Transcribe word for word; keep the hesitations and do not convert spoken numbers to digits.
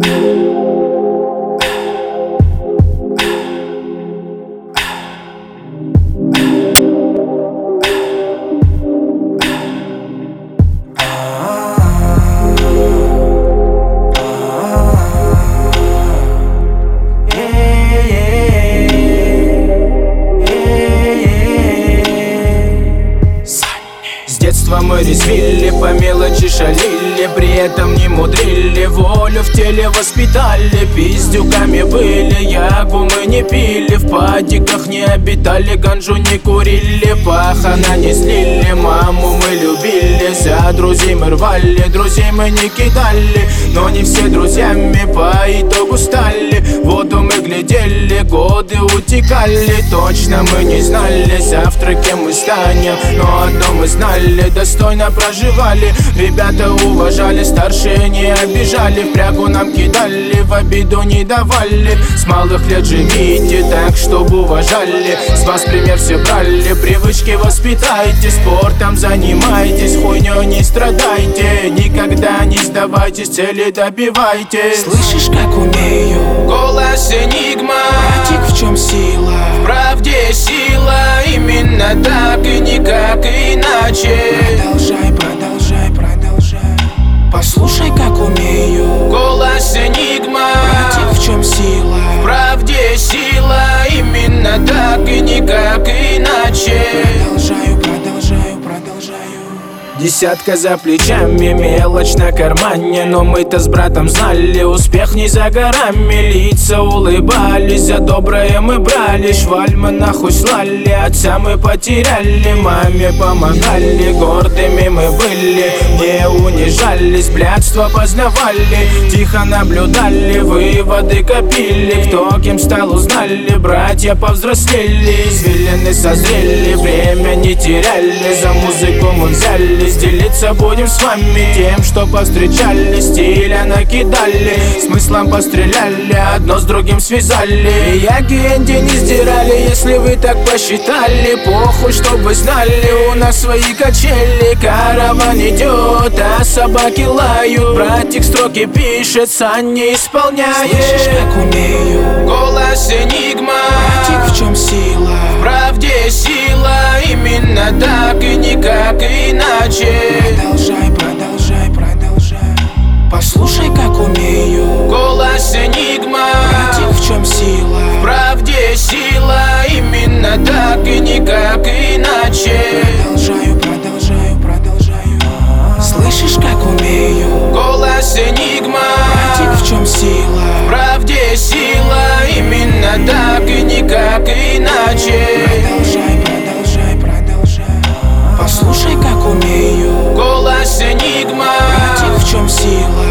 Мы резвили, по мелочи шалили, при этом не мудрили, волю в теле воспитали. Пиздюками были, ягу мы не пили, в падиках не обитали, ганжу не курили, пахана не злили, маму мы любили, за друзей мы рвали, друзей мы не кидали, но не все друзьями по итогу стали. Воду мы глядели, годы утекали, точно мы не знали завтра кем мы станем, но одно мы знали, достойно проживали. Ребята уважали, старшие не обижали, в прягу нам кидали, в обиду не давали. С малых лет живите так, чтобы уважали, с вас пример все брали, привычки воспитайте, спортом занимайтесь, хуйнёй не страдайте, никогда не сдавайтесь, цели добивайте. Слышишь, как умею? Голос Энигма. Братик, в чем сила? В правде сила, именно так и никак иначе. Продолжай, продолжай, продолжай. Послушай, как умею. Голос Энигма. Братик, в чем сила? В правде сила, именно так и никак иначе. Продолжаю, продолжаю, продолжаю. Десятка за плечами, мелочь на кармане, но мы-то с братом знали, успех не за горами. Лица улыбались, за доброе мы брали, шваль мы нахуй слали, отца мы потеряли, маме помогали, гордыми мы были, не унижались, блядство познавали, тихо наблюдали, выводы копили, кто кем стал узнали, братья повзрослели, извилины созрели, время не теряли, за музыку мы взялись, делиться будем с вами тем, что повстречали, стиля накидали, смыслом постреляли, одно с другим связали. Яги Энди не сдирали, если вы так посчитали, похуй, чтоб вы знали, у нас свои качели, караван идет, а собаки лают, братик строки пишет, сам не исполняет. Слышишь, как умею? Голос Энигма. Братик, в чем сила? В правде сила, именно так и никак иначе. Продолжай, продолжай, продолжай. Послушай, как умею. Голос Энигма. Братик, в чем сила? В правде сила, именно так и никак иначе. Продолжаю, продолжаю, продолжаю. Слышишь, как умею? Голос Энигма. Братик, в чем сила? В правде сила, именно так и никак иначе. Продолжай, продолжай, продолжай. Послушай, как умею. Голос Энигма. Братик, в чем сила?